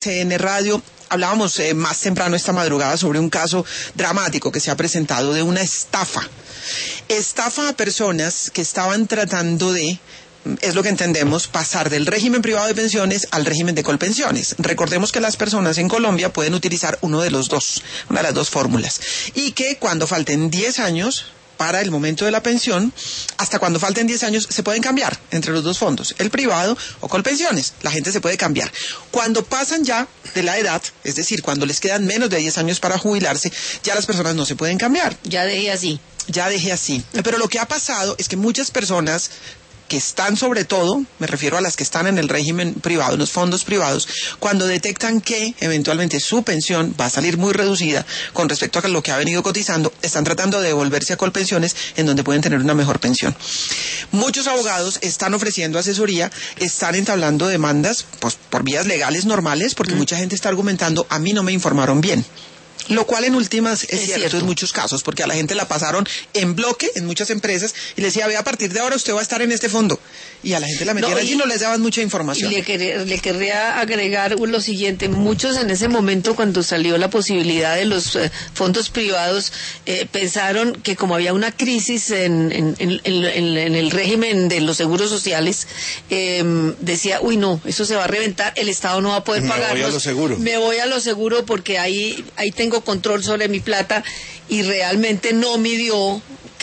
CN Radio. Hablábamos más temprano esta madrugada sobre un caso dramático que se ha presentado de una estafa. Estafa a personas que estaban tratando de, es lo que entendemos, pasar del régimen privado de pensiones al régimen de Colpensiones. Recordemos que las personas en Colombia pueden utilizar una de las dos fórmulas. Y que cuando falten 10 años para el momento de la pensión, hasta cuando falten 10 años se pueden cambiar entre los dos fondos, el privado o Colpensiones. La gente se puede cambiar. Cuando pasan ya de la edad, es decir, cuando les quedan menos de 10 años para jubilarse, ya las personas no se pueden cambiar. Ya dejé así. Pero lo que ha pasado es que muchas personas que están, sobre todo, me refiero a las que están en el régimen privado, en los fondos privados, cuando detectan que eventualmente su pensión va a salir muy reducida con respecto a lo que ha venido cotizando, están tratando de devolverse a Colpensiones en donde pueden tener una mejor pensión. Muchos abogados están ofreciendo asesoría, están entablando demandas pues, por vías legales normales, porque mucha gente está argumentando, a mí no me informaron bien. Lo cual en últimas es cierto en muchos casos, porque a la gente la pasaron en bloque en muchas empresas y le decía, ve, a partir de ahora usted va a estar en este fondo. Y a la gente la metían allí y no les daban mucha información. Y le querría agregar lo siguiente, muchos en ese momento cuando salió la posibilidad de los fondos privados, pensaron que como había una crisis en el régimen de los seguros sociales, decía, uy no, eso se va a reventar, el Estado no va a poder pagarlos. Me voy a lo seguro porque ahí tengo control sobre mi plata, y realmente no midió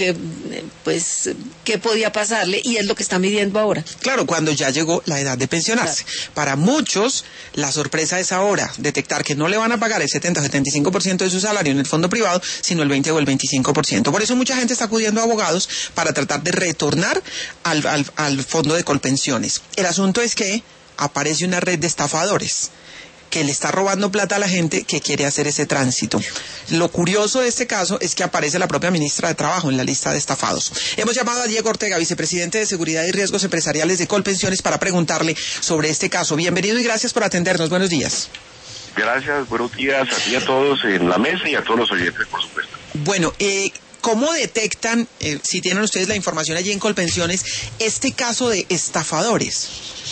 qué podía pasarle, y es lo que está midiendo ahora. Claro, cuando ya llegó la edad de pensionarse. Claro. Para muchos, la sorpresa es ahora detectar que no le van a pagar el 70 o 75% de su salario en el fondo privado, sino el 20 o el 25%. Por eso mucha gente está acudiendo a abogados para tratar de retornar al fondo de Colpensiones. El asunto es que aparece una red de estafadores que le está robando plata a la gente que quiere hacer ese tránsito. Lo curioso de este caso es que aparece la propia ministra de Trabajo en la lista de estafados. Hemos llamado a Diego Ortega, vicepresidente de Seguridad y Riesgos Empresariales de Colpensiones, para preguntarle sobre este caso. Bienvenido y gracias por atendernos. Buenos días. Gracias, buenos días a ti, a todos en la mesa y a todos los oyentes, por supuesto. Bueno, ¿cómo detectan, si tienen ustedes la información allí en Colpensiones, este caso de estafadores?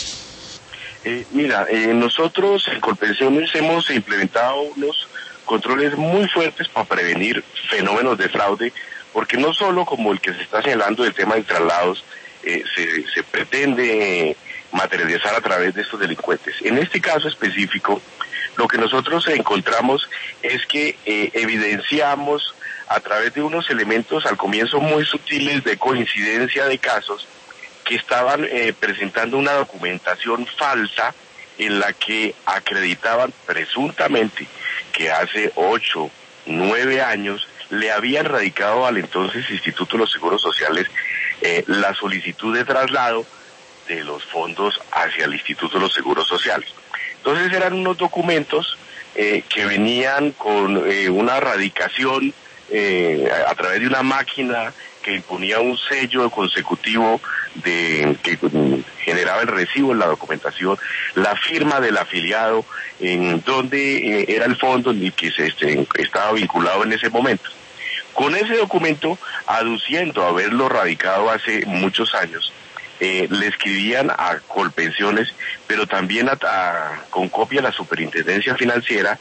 Nosotros en Colpensiones hemos implementado unos controles muy fuertes para prevenir fenómenos de fraude, porque no solo como el que se está señalando del tema de traslados, se pretende materializar a través de estos delincuentes. En este caso específico, lo que nosotros encontramos es que evidenciamos a través de unos elementos al comienzo muy sutiles de coincidencia de casos, que estaban presentando una documentación falsa en la que acreditaban presuntamente que hace 8, 9 años le habían radicado al entonces Instituto de los Seguros Sociales la solicitud de traslado de los fondos hacia el Instituto de los Seguros Sociales. Entonces eran unos documentos que venían con una radicación a través de una máquina que imponía un sello consecutivo que generaba el recibo en la documentación, la firma del afiliado, en donde era el fondo en el que estaba vinculado en ese momento. Con ese documento, aduciendo haberlo radicado hace muchos años, le escribían a Colpensiones, pero también con copia a la Superintendencia Financiera,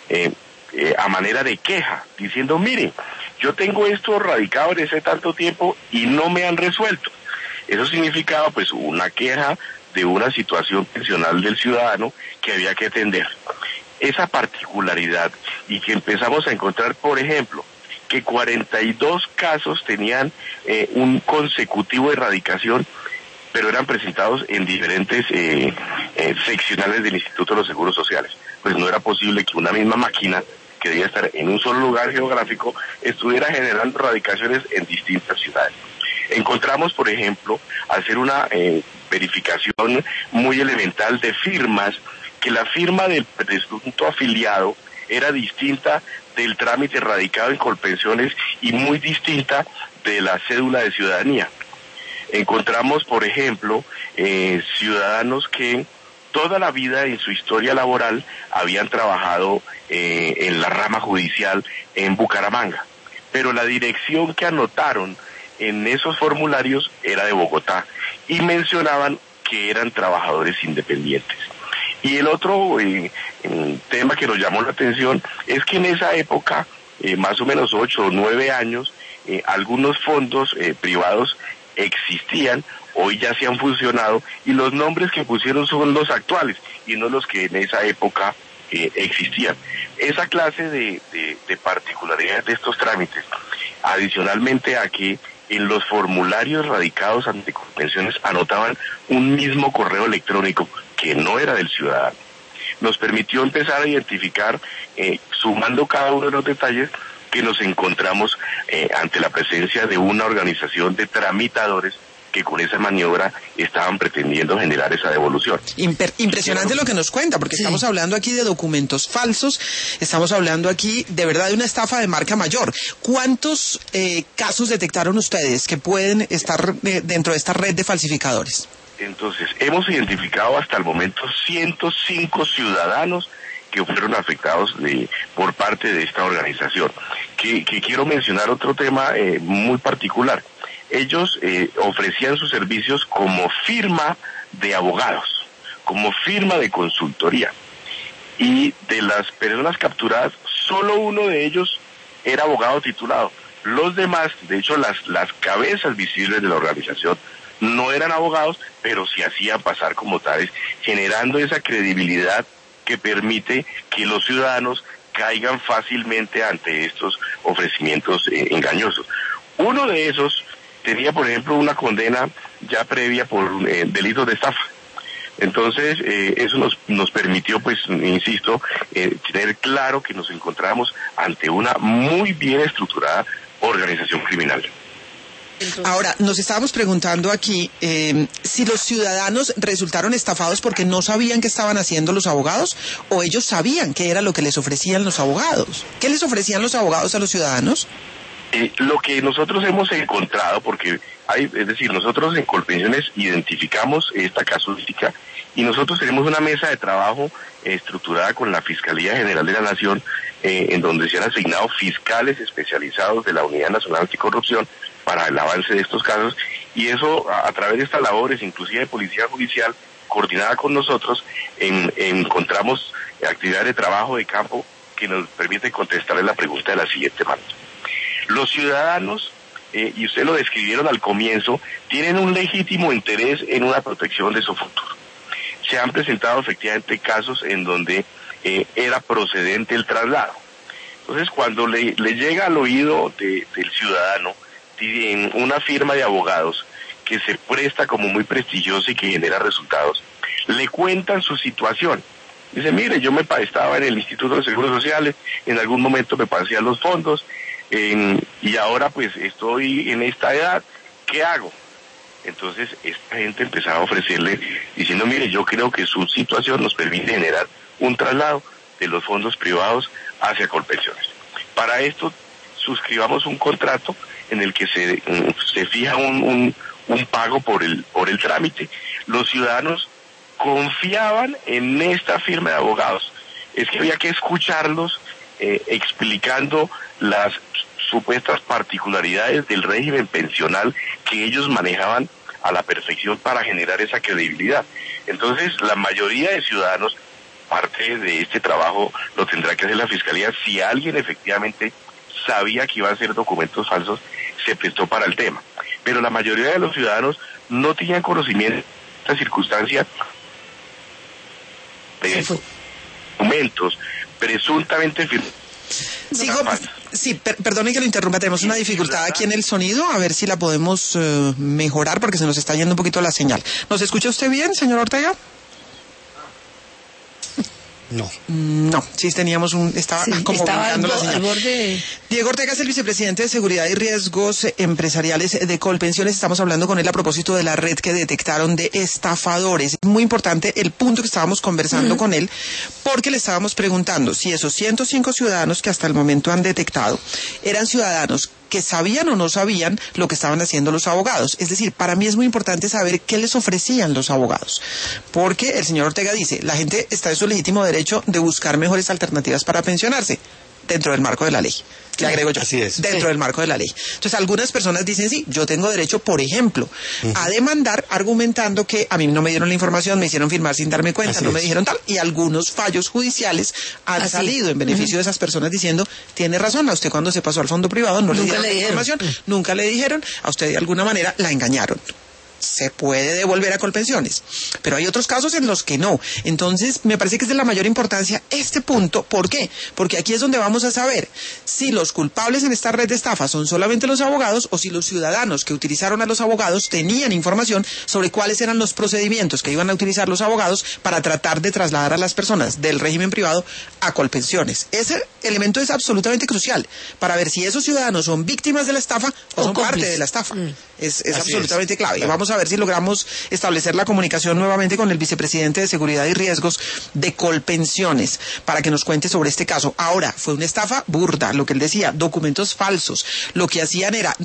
a manera de queja, diciendo, miren, yo tengo esto radicado en ese tanto tiempo y no me han resuelto. Eso significaba pues una queja de una situación pensional del ciudadano que había que atender. Esa particularidad, y que empezamos a encontrar, por ejemplo, que 42 casos tenían un consecutivo de erradicación, pero eran presentados en diferentes seccionales del Instituto de los Seguros Sociales. Pues no era posible que una misma máquina, que debía estar en un solo lugar geográfico, estuviera generando radicaciones en distintas ciudades. Encontramos, por ejemplo, hacer una verificación muy elemental de firmas, que la firma del presunto afiliado era distinta del trámite radicado en Colpensiones y muy distinta de la cédula de ciudadanía. Encontramos, por ejemplo, ciudadanos que toda la vida en su historia laboral habían trabajado en la rama judicial en Bucaramanga, pero la dirección que anotaron en esos formularios era de Bogotá y mencionaban que eran trabajadores independientes. Y el otro tema que nos llamó la atención es que en esa época, más o menos 8 o 9 años, algunos fondos privados existían, hoy ya se han fusionado, y los nombres que pusieron son los actuales y no los que en esa época existían. Esa clase de particularidades de estos trámites, adicionalmente a que en los formularios radicados ante Colpensiones anotaban un mismo correo electrónico que no era del ciudadano, nos permitió empezar a identificar, sumando cada uno de los detalles, que nos encontramos ante la presencia de una organización de tramitadores que con esa maniobra estaban pretendiendo generar esa devolución. Impresionante lo que nos cuenta, porque estamos hablando aquí de documentos falsos, estamos hablando aquí de verdad de una estafa de marca mayor. ¿Cuántos casos detectaron ustedes que pueden estar dentro de esta red de falsificadores? Entonces, hemos identificado hasta el momento 105 ciudadanos que fueron afectados por parte de esta organización. Que quiero mencionar otro tema muy particular. Ellos ofrecían sus servicios como firma de abogados, como firma de consultoría. Y de las personas capturadas, solo uno de ellos era abogado titulado. Los demás, de hecho las cabezas visibles de la organización, no eran abogados, pero se hacían pasar como tales, generando esa credibilidad que permite que los ciudadanos caigan fácilmente ante estos ofrecimientos engañosos. Uno de esos tenía, por ejemplo, una condena ya previa por delitos de estafa. Entonces, eso nos permitió, pues, insisto, tener claro que nos encontramos ante una muy bien estructurada organización criminal. Ahora, nos estábamos preguntando aquí si los ciudadanos resultaron estafados porque no sabían qué estaban haciendo los abogados, o ellos sabían qué era lo que les ofrecían los abogados. ¿Qué les ofrecían los abogados a los ciudadanos? Lo que nosotros hemos encontrado, porque es decir, nosotros en Colpensiones identificamos esta casuística y nosotros tenemos una mesa de trabajo estructurada con la Fiscalía General de la Nación, en donde se han asignado fiscales especializados de la Unidad Nacional Anticorrupción para el avance de estos casos, y eso a través de estas labores, inclusive de Policía Judicial, coordinada con nosotros, encontramos actividades de trabajo de campo que nos permiten contestarle la pregunta de la siguiente manera. Los ciudadanos, y ustedes lo describieron al comienzo, tienen un legítimo interés en una protección de su futuro. Se han presentado efectivamente casos en donde era procedente el traslado. Entonces, cuando le llega al oído del ciudadano en una firma de abogados que se presta como muy prestigiosa y que genera resultados, le cuentan su situación. Dice, mire, yo estaba en el Instituto de Seguros Sociales, en algún momento me pasé a los fondos, y ahora pues estoy en esta edad, ¿qué hago? Entonces esta gente empezaba a ofrecerle, diciendo, mire, yo creo que su situación nos permite generar un traslado de los fondos privados hacia Colpensiones. Para esto suscribamos un contrato en el que se fija un pago por el trámite. Los ciudadanos confiaban en esta firma de abogados. Es que había que escucharlos explicando las supuestas particularidades del régimen pensional que ellos manejaban a la perfección para generar esa credibilidad. Entonces, la mayoría de ciudadanos, parte de este trabajo lo tendrá que hacer la Fiscalía. Si alguien efectivamente sabía que iba a hacer documentos falsos, se prestó para el tema. Pero la mayoría de los ciudadanos no tenían conocimiento de esta circunstancia de documentos presuntamente firmados. Perdone que lo interrumpa, tenemos una dificultad aquí en el sonido, a ver si la podemos mejorar porque se nos está yendo un poquito la señal. ¿Nos escucha usted bien, señor Ortega? No, sí teníamos estaba comunicando la señal. Diego Ortega es el vicepresidente de Seguridad y Riesgos Empresariales de Colpensiones. Estamos hablando con él a propósito de la red que detectaron de estafadores. Es muy importante el punto que estábamos conversando con él, porque le estábamos preguntando si esos 105 ciudadanos que hasta el momento han detectado eran ciudadanos que sabían o no sabían lo que estaban haciendo los abogados. Es decir, para mí es muy importante saber qué les ofrecían los abogados, porque el señor Ortega dice, la gente está en su legítimo derecho de buscar mejores alternativas para pensionarse, dentro del marco de la ley. Le agrego yo, así es. dentro del marco de la ley. Entonces, algunas personas dicen, sí, yo tengo derecho, por ejemplo, a demandar argumentando que a mí no me dieron la información, me hicieron firmar sin darme cuenta, Así no me es. dijeron tal, y algunos fallos judiciales han salido en beneficio de esas personas diciendo, tiene razón, a usted cuando se pasó al fondo privado no le dieron la información, nunca le dijeron, a usted de alguna manera la engañaron. Se puede devolver a Colpensiones, pero hay otros casos en los que no. Entonces, me parece que es de la mayor importancia este punto. ¿Por qué? Porque aquí es donde vamos a saber si los culpables en esta red de estafa son solamente los abogados o si los ciudadanos que utilizaron a los abogados tenían información sobre cuáles eran los procedimientos que iban a utilizar los abogados para tratar de trasladar a las personas del régimen privado a Colpensiones. Ese elemento es absolutamente crucial para ver si esos ciudadanos son víctimas de la estafa o son parte de la estafa. Es absolutamente clave. Y vamos a ver si logramos establecer la comunicación nuevamente con el vicepresidente de Seguridad y Riesgos de Colpensiones para que nos cuente sobre este caso. Ahora, fue una estafa burda, lo que él decía, documentos falsos. Lo que hacían era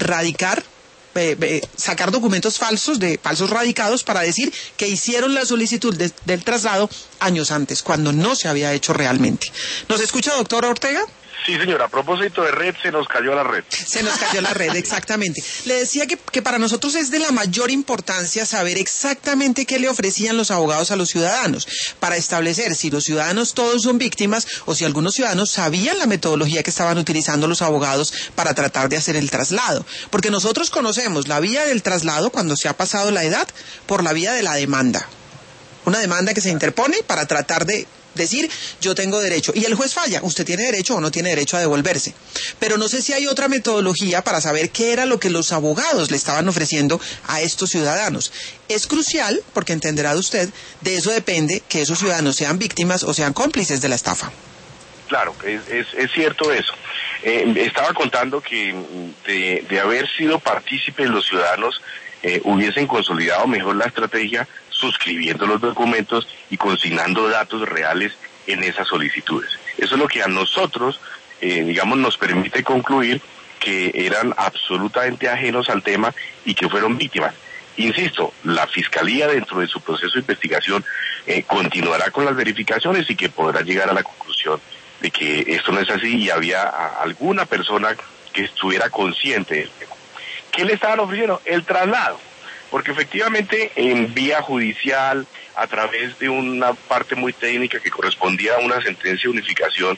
sacar documentos falsos radicados para decir que hicieron la solicitud del traslado años antes, cuando no se había hecho realmente. ¿Nos escucha, doctor Ortega? Sí, señora, a propósito de red, se nos cayó la red. Se nos cayó la red, exactamente. Le decía que para nosotros es de la mayor importancia saber exactamente qué le ofrecían los abogados a los ciudadanos, para establecer si los ciudadanos todos son víctimas o si algunos ciudadanos sabían la metodología que estaban utilizando los abogados para tratar de hacer el traslado. Porque nosotros conocemos la vía del traslado cuando se ha pasado la edad por la vía de la demanda. Una demanda que se interpone para tratar de decir, yo tengo derecho. Y el juez falla, usted tiene derecho o no tiene derecho a devolverse. Pero no sé si hay otra metodología para saber qué era lo que los abogados le estaban ofreciendo a estos ciudadanos. Es crucial, porque entenderá usted, de eso depende que esos ciudadanos sean víctimas o sean cómplices de la estafa. Claro, es cierto eso. Estaba contando que de haber sido partícipes los ciudadanos, hubiesen consolidado mejor la estrategia suscribiendo los documentos y consignando datos reales en esas solicitudes. Eso es lo que a nosotros, nos permite concluir que eran absolutamente ajenos al tema y que fueron víctimas. Insisto, la Fiscalía dentro de su proceso de investigación continuará con las verificaciones y que podrá llegar a la conclusión de que esto no es así y había alguna persona que estuviera consciente del tema. ¿Qué le estaban ofreciendo? El traslado. Porque efectivamente en vía judicial, a través de una parte muy técnica que correspondía a una sentencia de unificación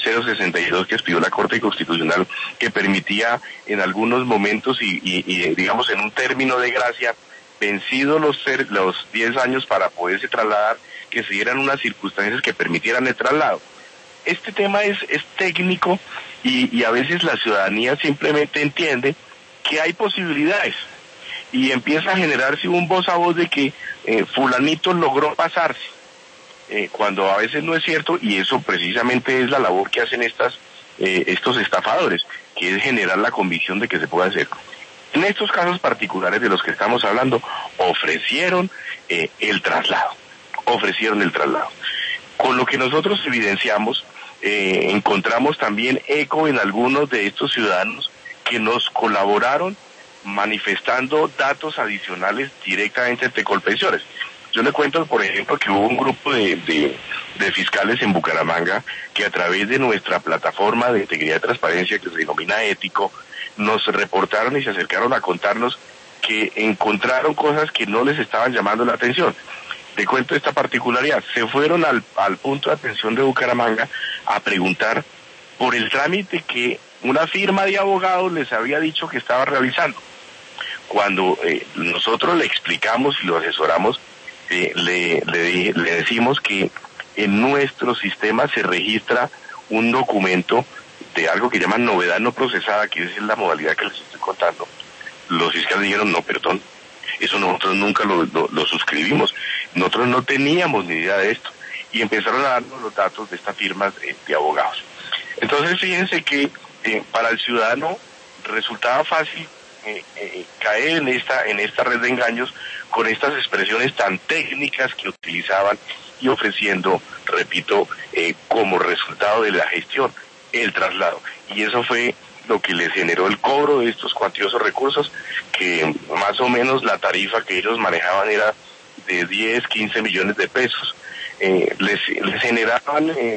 062 que expidió la Corte Constitucional, que permitía en algunos momentos y digamos en un término de gracia, vencidos los 10 años para poderse trasladar, que se dieran unas circunstancias que permitieran el traslado. Este tema es técnico y a veces la ciudadanía simplemente entiende que hay posibilidades. Y empieza a generarse un voz a voz de que fulanito logró pasarse, cuando a veces no es cierto, y eso precisamente es la labor que hacen estos estafadores, que es generar la convicción de que se puede hacer. En estos casos particulares de los que estamos hablando, ofrecieron el traslado. Con lo que nosotros evidenciamos, encontramos también eco en algunos de estos ciudadanos que nos colaboraron manifestando datos adicionales directamente ante Colpensiones. Yo le cuento, por ejemplo, que hubo un grupo de fiscales en Bucaramanga que a través de nuestra plataforma de integridad y transparencia, que se denomina Ético, nos reportaron y se acercaron a contarnos que encontraron cosas que no les estaban llamando la atención. Te cuento esta particularidad. Se fueron al punto de atención de Bucaramanga a preguntar por el trámite que una firma de abogados les había dicho que estaba realizando. Cuando nosotros le explicamos y lo asesoramos, le decimos que en nuestro sistema se registra un documento de algo que llaman novedad no procesada, que es la modalidad que les estoy contando. Los fiscales dijeron, no, perdón, eso nosotros nunca lo suscribimos, nosotros no teníamos ni idea de esto, y empezaron a darnos los datos de esta firma de abogados. Entonces fíjense que para el ciudadano resultaba fácil caer en esta red de engaños con estas expresiones tan técnicas que utilizaban y ofreciendo, repito, como resultado de la gestión, el traslado. Y eso fue lo que les generó el cobro de estos cuantiosos recursos, que más o menos la tarifa que ellos manejaban era de 10, 15 millones de pesos. Les generaban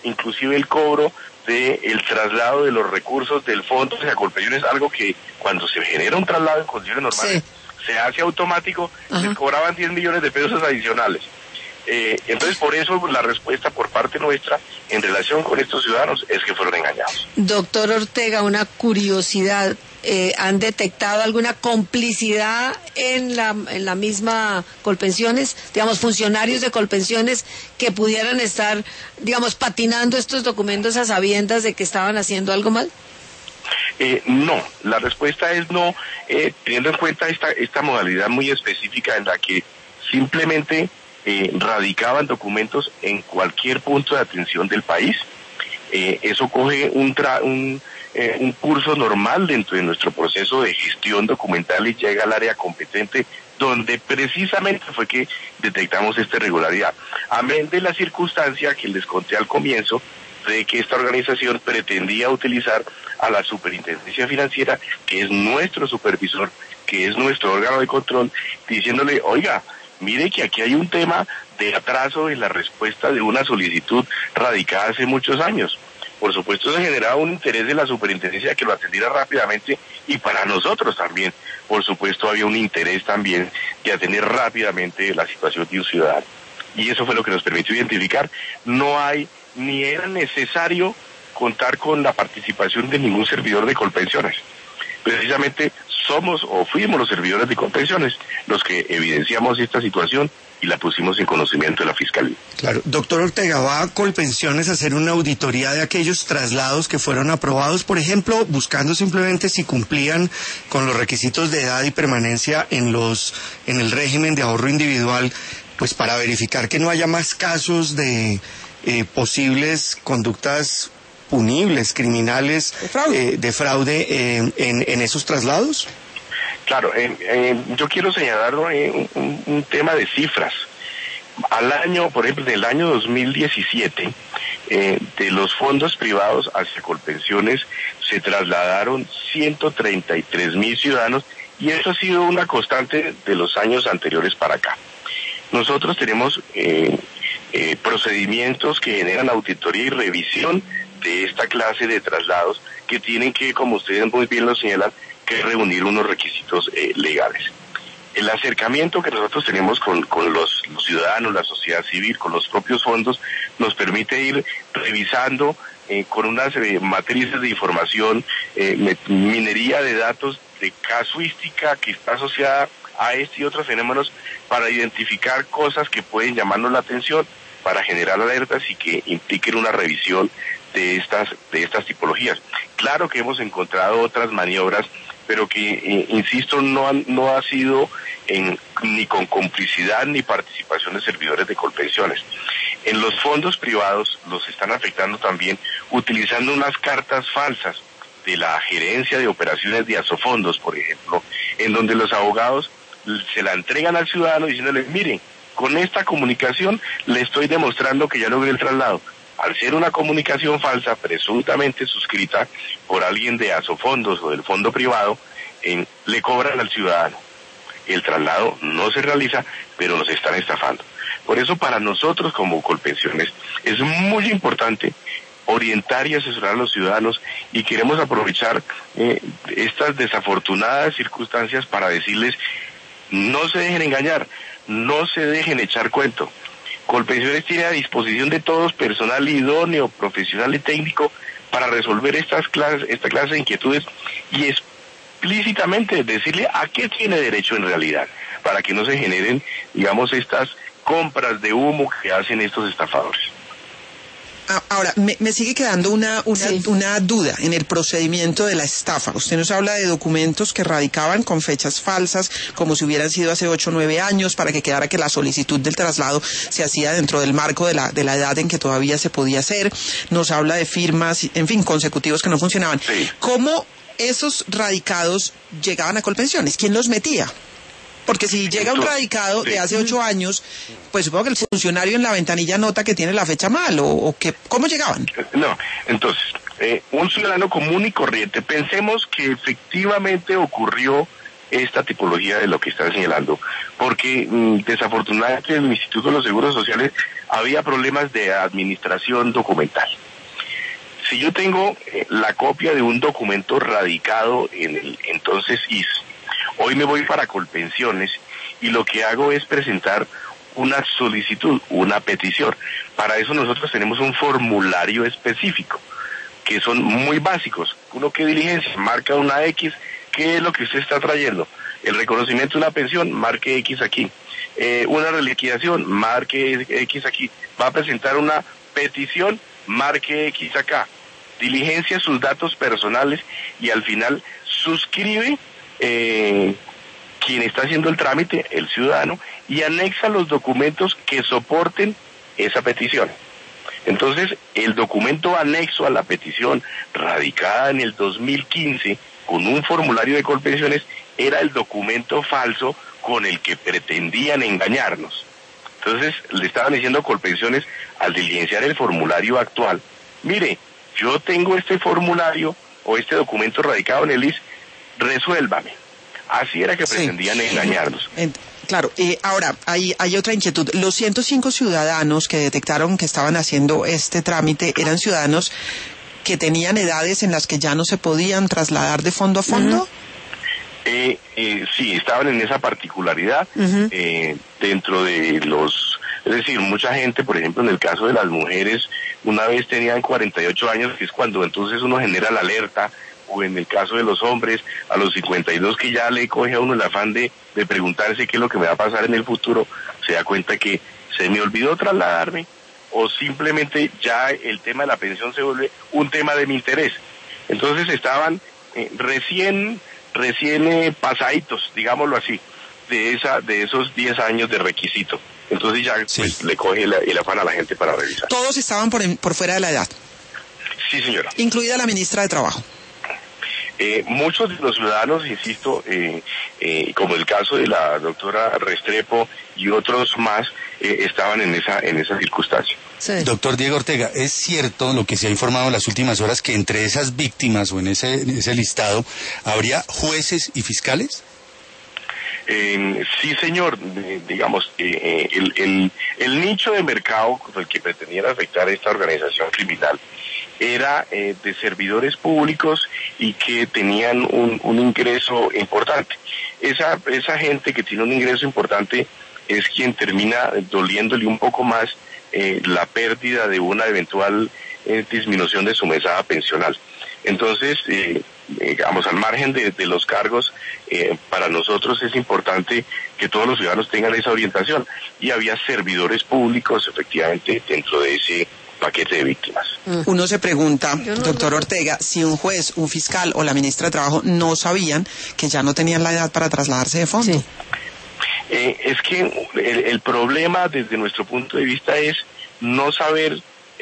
inclusive el cobro del traslado de los recursos del fondo de Colpensiones, algo que cuando se genera un traslado en condiciones normales se hace automático. Les cobraban 10 millones de pesos adicionales. Entonces, por eso la respuesta por parte nuestra en relación con estos ciudadanos es que fueron engañados. Doctor Ortega, una curiosidad. ¿Han detectado alguna complicidad en la misma Colpensiones? Digamos, funcionarios de Colpensiones que pudieran estar, digamos, patinando estos documentos a sabiendas de que estaban haciendo algo mal. No, la respuesta es no, teniendo en cuenta esta modalidad muy específica en la que simplemente radicaban documentos en cualquier punto de atención del país. Eso coge un curso normal dentro de nuestro proceso de gestión documental y llega al área competente, donde precisamente fue que detectamos esta irregularidad. Amén de la circunstancia que les conté al comienzo, de que esta organización pretendía utilizar a la Superintendencia Financiera, que es nuestro supervisor, que es nuestro órgano de control, diciéndole, oiga, mire que aquí hay un tema de atraso en la respuesta de una solicitud radicada hace muchos años. Por supuesto, se generaba un interés de la superintendencia que lo atendiera rápidamente, y para nosotros también, por supuesto, había un interés también de atender rápidamente la situación de un ciudadano. Y eso fue lo que nos permitió identificar. No hay, ni era necesario contar con la participación de ningún servidor de Colpensiones. Precisamente somos o fuimos los servidores de Colpensiones los que evidenciamos esta situación y la pusimos en conocimiento de la Fiscalía. Claro. Doctor Ortega, ¿va a Colpensiones a hacer una auditoría de aquellos traslados que fueron aprobados, por ejemplo, buscando simplemente si cumplían con los requisitos de edad y permanencia en el régimen de ahorro individual, pues para verificar que no haya más casos de posibles conductas punibles, criminales, de fraude en esos traslados? Claro, yo quiero señalar un tema de cifras. Al año, por ejemplo, del año 2017, de los fondos privados hacia Colpensiones se trasladaron 133.000 ciudadanos, y eso ha sido una constante de los años anteriores para acá. Nosotros tenemos procedimientos que generan auditoría y revisión de esta clase de traslados que tienen que, como ustedes muy bien lo señalan, que reunir unos requisitos legales. El acercamiento que nosotros tenemos con los ciudadanos, la sociedad civil, con los propios fondos, nos permite ir revisando con unas matrices de información, minería de datos de casuística que está asociada a este y otros fenómenos, para identificar cosas que pueden llamarnos la atención, para generar alertas y que impliquen una revisión de estas tipologías. Claro que hemos encontrado otras maniobras, pero que, insisto, no ha sido ni con complicidad ni participación de servidores de Colpensiones. En los fondos privados los están afectando también utilizando unas cartas falsas de la gerencia de operaciones de Asofondos, por ejemplo, en donde los abogados se la entregan al ciudadano diciéndole, miren, con esta comunicación le estoy demostrando que ya logré el traslado. Al ser una comunicación falsa, presuntamente suscrita por alguien de Asofondos o del fondo privado, le cobran al ciudadano. El traslado no se realiza, pero nos están estafando. Por eso, para nosotros como Colpensiones es muy importante orientar y asesorar a los ciudadanos, y queremos aprovechar estas desafortunadas circunstancias para decirles, no se dejen engañar, no se dejen echar cuento. Colpensiones tiene a disposición de todos personal idóneo, profesional y técnico para resolver esta clase de inquietudes, y explícitamente decirle a qué tiene derecho en realidad, para que no se generen, digamos, estas compras de humo que hacen estos estafadores. Ahora, me sigue quedando una duda en el procedimiento de la estafa. Usted nos habla de documentos que radicaban con fechas falsas, como si hubieran sido hace 8 o 9 años, para que quedara que la solicitud del traslado se hacía dentro del marco de la edad en que todavía se podía hacer. Nos habla de firmas, en fin, consecutivos que no funcionaban. Sí. ¿Cómo esos radicados llegaban a Colpensiones? ¿Quién los metía? Porque si llega un radicado de hace 8 años, pues supongo que el funcionario en la ventanilla nota que tiene la fecha mal, o que, ¿cómo llegaban? No, entonces, un ciudadano común y corriente, pensemos que efectivamente ocurrió esta tipología de lo que está señalando, porque desafortunadamente en el Instituto de los Seguros Sociales había problemas de administración documental. Si yo tengo la copia de un documento radicado en el entonces IS, hoy me voy para Colpensiones y lo que hago es presentar una solicitud, una petición. Para eso nosotros tenemos un formulario específico, que son muy básicos. Uno que diligencia, marca una X, ¿qué es lo que usted está trayendo? El reconocimiento de una pensión, marque X aquí. Una reliquidación, marque X aquí. Va a presentar una petición, marque X acá. Diligencia sus datos personales y al final suscribe quien está haciendo el trámite, el ciudadano, y anexa los documentos que soporten esa petición. Entonces, el documento anexo a la petición, radicada en el 2015, con un formulario de Colpensiones, era el documento falso con el que pretendían engañarnos. Entonces, le estaban diciendo a Colpensiones, al diligenciar el formulario actual, mire, yo tengo este formulario o este documento radicado en el IS, resuélvame. Así era que pretendían engañarnos. Claro, ahora hay otra inquietud. Los 105 ciudadanos que detectaron que estaban haciendo este trámite eran ciudadanos que tenían edades en las que ya no se podían trasladar de fondo a fondo. Sí, estaban en esa particularidad dentro de los... Es decir, mucha gente, por ejemplo, en el caso de las mujeres, una vez tenían 48 años, que es cuando entonces uno genera la alerta, o en el caso de los hombres, a los 52 que ya le coge a uno el afán de preguntarse qué es lo que me va a pasar en el futuro, se da cuenta que se me olvidó trasladarme, o simplemente ya el tema de la pensión se vuelve un tema de mi interés. Entonces estaban recién pasaditos, digámoslo así, de esos 10 años de requisito. Entonces ya pues, le coge el afán a la gente para revisar. Todos estaban por fuera de la edad. Sí, señora. Incluida la ministra de Trabajo. Muchos de los ciudadanos, insisto, como el caso de la doctora Restrepo y otros más, estaban en esa circunstancia. Sí. Doctor Diego Ortega, ¿es cierto lo que se ha informado en las últimas horas que entre esas víctimas o en ese listado habría jueces y fiscales? Sí, señor. Digamos, el nicho de mercado con el que pretendían afectar esta organización criminal era de servidores públicos y que tenían un ingreso importante. Esa gente que tiene un ingreso importante es quien termina doliéndole un poco más la pérdida de una eventual disminución de su mesada pensional. Entonces, digamos, al margen de los cargos, para nosotros es importante que todos los ciudadanos tengan esa orientación. Y había servidores públicos, efectivamente, dentro de ese paquete de víctimas. Uno se pregunta, doctor Ortega, si un juez, un fiscal o la ministra de Trabajo no sabían que ya no tenían la edad para trasladarse de fondo. Sí. Es que el problema desde nuestro punto de vista es no saber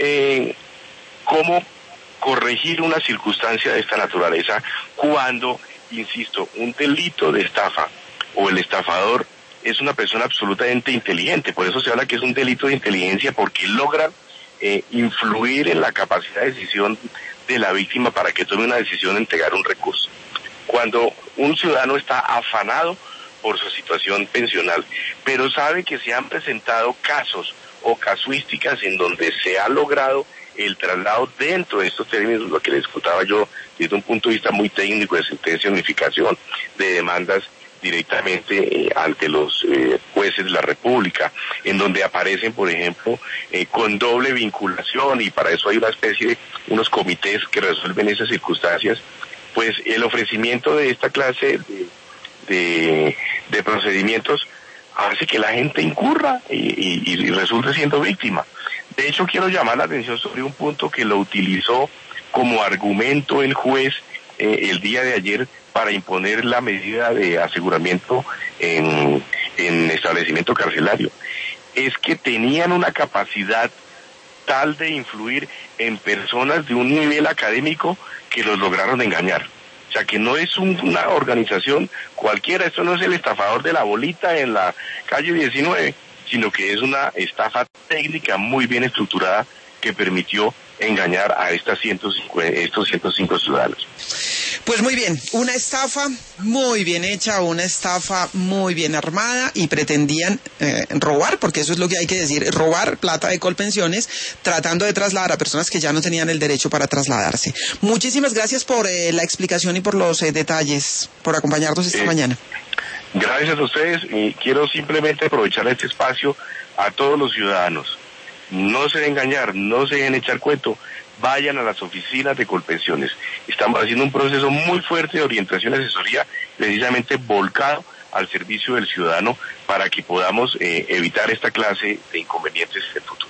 cómo corregir una circunstancia de esta naturaleza cuando, insisto, un delito de estafa o el estafador es una persona absolutamente inteligente. Por eso se habla que es un delito de inteligencia, porque logran influir en la capacidad de decisión de la víctima para que tome una decisión de entregar un recurso. Cuando un ciudadano está afanado por su situación pensional, pero sabe que se han presentado casos o casuísticas en donde se ha logrado el traslado dentro de estos términos, lo que les contaba yo desde un punto de vista muy técnico de sentencia de unificación, de demandas directamente ante los jueces de la República, en donde aparecen, por ejemplo, con doble vinculación, y para eso hay una especie de unos comités que resuelven esas circunstancias. Pues el ofrecimiento de esta clase de procedimientos hace que la gente incurra y resulte siendo víctima. De hecho, quiero llamar la atención sobre un punto que lo utilizó como argumento el juez el día de ayer para imponer la medida de aseguramiento en establecimiento carcelario. Es que tenían una capacidad tal de influir en personas de un nivel académico que los lograron engañar. O sea, que no es una organización cualquiera, esto no es el estafador de la bolita en la calle 19, sino que es una estafa técnica muy bien estructurada que permitió engañar a estos 105 ciudadanos. Pues muy bien, una estafa muy bien hecha, una estafa muy bien armada y pretendían robar, porque eso es lo que hay que decir, robar plata de Colpensiones, tratando de trasladar a personas que ya no tenían el derecho para trasladarse. Muchísimas gracias por la explicación y por los detalles, por acompañarnos esta mañana. Gracias a ustedes y quiero simplemente aprovechar este espacio a todos los ciudadanos. No se dejen engañar, no se dejen echar cuento. Vayan a las oficinas de Colpensiones. Estamos haciendo un proceso muy fuerte de orientación y asesoría, precisamente volcado al servicio del ciudadano para que podamos evitar esta clase de inconvenientes en el futuro.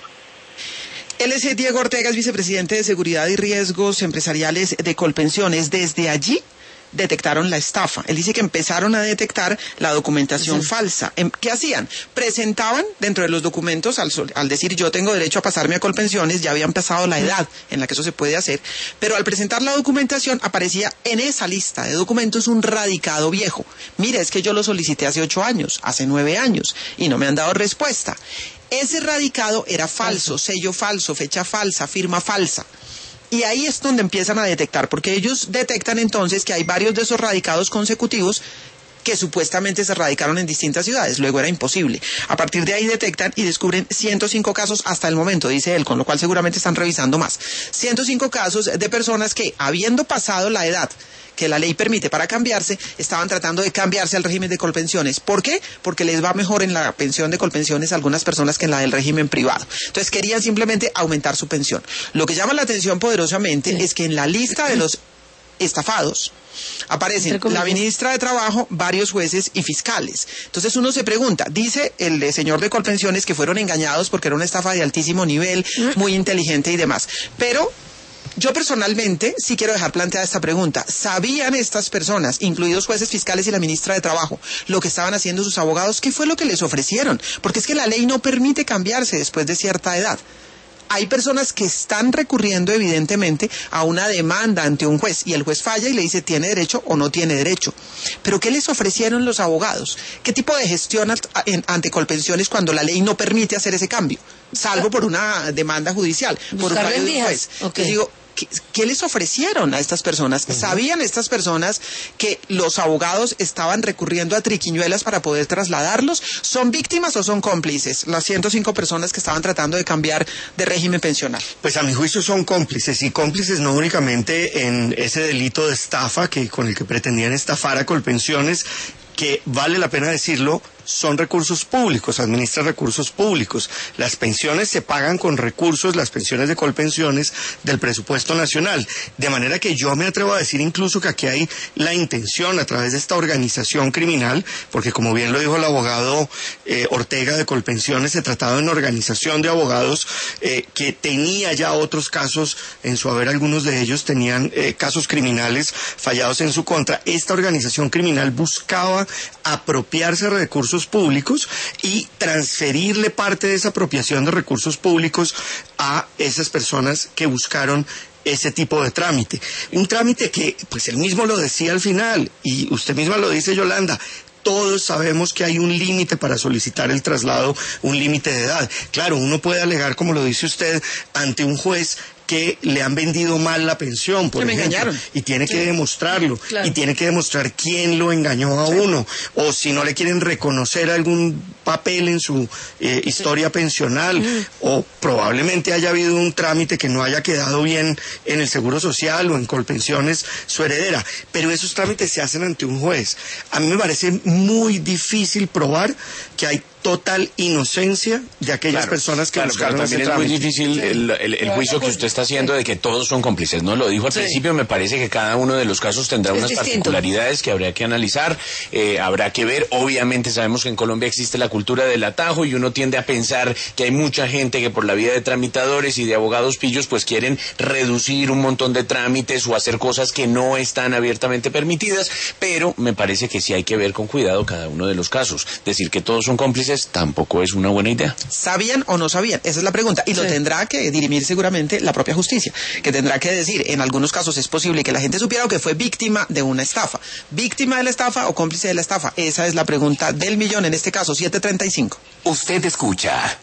Él es Diego Ortega, es vicepresidente de Seguridad y Riesgos Empresariales de Colpensiones. Desde allí detectaron la estafa. Él dice que empezaron a detectar la documentación falsa. ¿Qué hacían? Presentaban dentro de los documentos, al decir yo tengo derecho a pasarme a Colpensiones, ya habían pasado la edad en la que eso se puede hacer, pero al presentar la documentación aparecía en esa lista de documentos un radicado viejo. Mire, es que yo lo solicité hace 8 años, hace 9 años, y no me han dado respuesta. Ese radicado era falso, sello falso, fecha falsa, firma falsa. Y ahí es donde empiezan a detectar, porque ellos detectan entonces que hay varios de esos radicados consecutivos que supuestamente se radicaron en distintas ciudades, luego era imposible. A partir de ahí detectan y descubren 105 casos hasta el momento, dice él, con lo cual seguramente están revisando más. 105 casos de personas que, habiendo pasado la edad que la ley permite para cambiarse, estaban tratando de cambiarse al régimen de Colpensiones. ¿Por qué? Porque les va mejor en la pensión de Colpensiones a algunas personas que en la del régimen privado. Entonces querían simplemente aumentar su pensión. Lo que llama la atención poderosamente es que en la lista de los estafados aparecen la ministra de Trabajo, varios jueces y fiscales. Entonces uno se pregunta, dice el señor de Colpensiones que fueron engañados porque era una estafa de altísimo nivel, muy inteligente y demás. Pero yo personalmente sí quiero dejar planteada esta pregunta. ¿Sabían estas personas, incluidos jueces fiscales y la ministra de Trabajo, lo que estaban haciendo sus abogados? ¿Qué fue lo que les ofrecieron? Porque es que la ley no permite cambiarse después de cierta edad. Hay personas que están recurriendo evidentemente a una demanda ante un juez y el juez falla y le dice tiene derecho o no tiene derecho. Pero ¿qué les ofrecieron los abogados? ¿Qué tipo de gestión ante Colpensiones cuando la ley no permite hacer ese cambio? Salvo por una demanda judicial, por un fallo de un juez. Okay. Yo digo, ¿qué les ofrecieron a estas personas? ¿Sabían estas personas que los abogados estaban recurriendo a triquiñuelas para poder trasladarlos? ¿Son víctimas o son cómplices las 105 personas que estaban tratando de cambiar de régimen pensional? Pues a mi juicio son cómplices, y cómplices no únicamente en ese delito de estafa con el que pretendían estafar a Colpensiones, que vale la pena decirlo, son recursos públicos, administran recursos públicos. Las pensiones se pagan con recursos, las pensiones de Colpensiones, del presupuesto nacional. De manera que yo me atrevo a decir incluso que aquí hay la intención a través de esta organización criminal, porque como bien lo dijo el abogado Ortega de Colpensiones, se trataba de una organización de abogados que tenía ya otros casos en su haber, algunos de ellos tenían casos criminales fallados en su contra. Esta organización criminal buscaba apropiarse de recursos públicos y transferirle parte de esa apropiación de recursos públicos a esas personas que buscaron ese tipo de trámite. Un trámite que, pues él mismo lo decía al final, y usted misma lo dice, Yolanda, todos sabemos que hay un límite para solicitar el traslado, un límite de edad. Claro, uno puede alegar, como lo dice usted, ante un juez que le han vendido mal la pensión, por ejemplo, engañaron. Y tiene que demostrarlo, claro. Y tiene que demostrar quién lo engañó a uno, o si no le quieren reconocer algún papel en su historia pensional, o probablemente haya habido un trámite que no haya quedado bien en el Seguro Social o en Colpensiones su heredera, pero esos trámites se hacen ante un juez. A mí me parece muy difícil probar que hay total inocencia de aquellas personas que buscaron también ese es muy trámite. difícil el juicio que usted está haciendo de que todos son cómplices, ¿no? Lo dijo al principio, me parece que cada uno de los casos tendrá unas particularidades que habría que analizar, habrá que ver. Obviamente sabemos que en Colombia existe la cultura del atajo y uno tiende a pensar que hay mucha gente que por la vía de tramitadores y de abogados pillos pues quieren reducir un montón de trámites o hacer cosas que no están abiertamente permitidas, pero me parece que sí hay que ver con cuidado cada uno de los casos. Decir que todos son cómplices tampoco es una buena idea. ¿Sabían o no sabían? Esa es la pregunta. Y lo tendrá que dirimir seguramente la propia justicia, que tendrá que decir, en algunos casos es posible que la gente supiera que fue víctima de una estafa. ¿Víctima de la estafa o cómplice de la estafa? Esa es la pregunta del millón, en este caso 735. Usted escucha